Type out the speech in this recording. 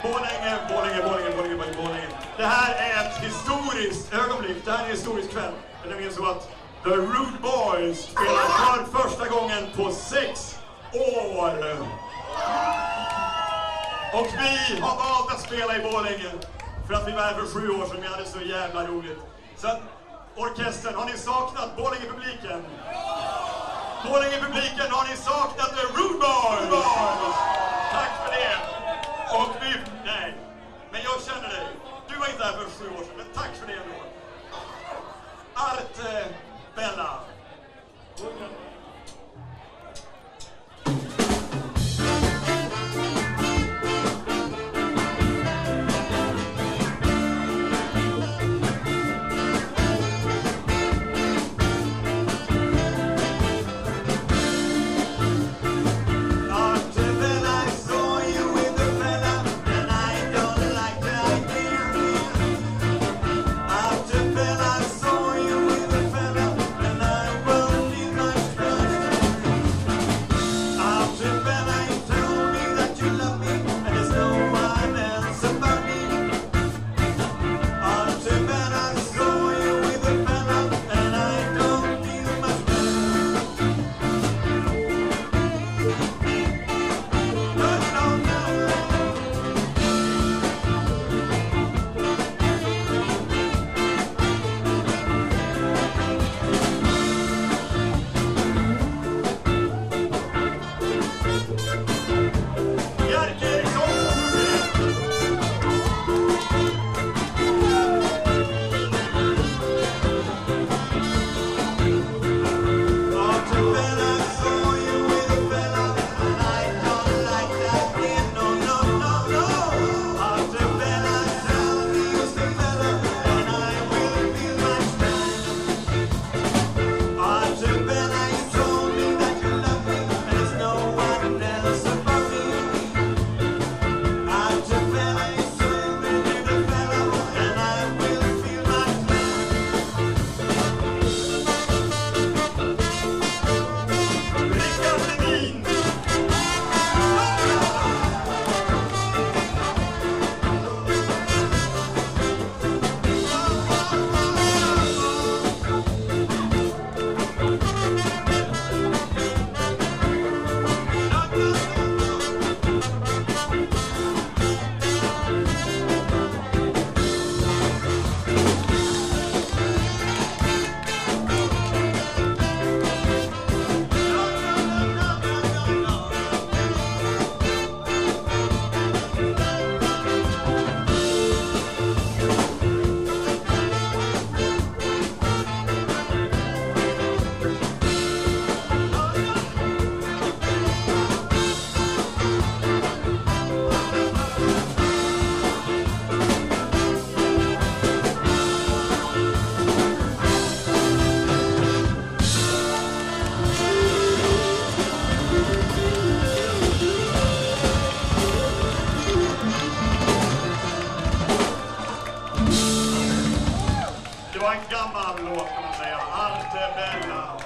Borlänge. Det här är ett historiskt ögonblick. Det här är en historisk kväll. Det är nämligen så att The Rude Boys spelar för första gången på 6 år. Och vi har valt att spela i Borlänge för att vi var här för 7 år sedan. Vi hade så jävla roligt. Så att orkestern, har ni saknat Borlänge-publiken? Borlänge-publiken, har ni saknat The Rude Boys? Tack för det. Och vi... Nej, men jag känner dig. Du var inte här för 7 år sedan, men tack för det ändå. Arte Bella. Det var en gammal låt kan man säga. Arte Bella.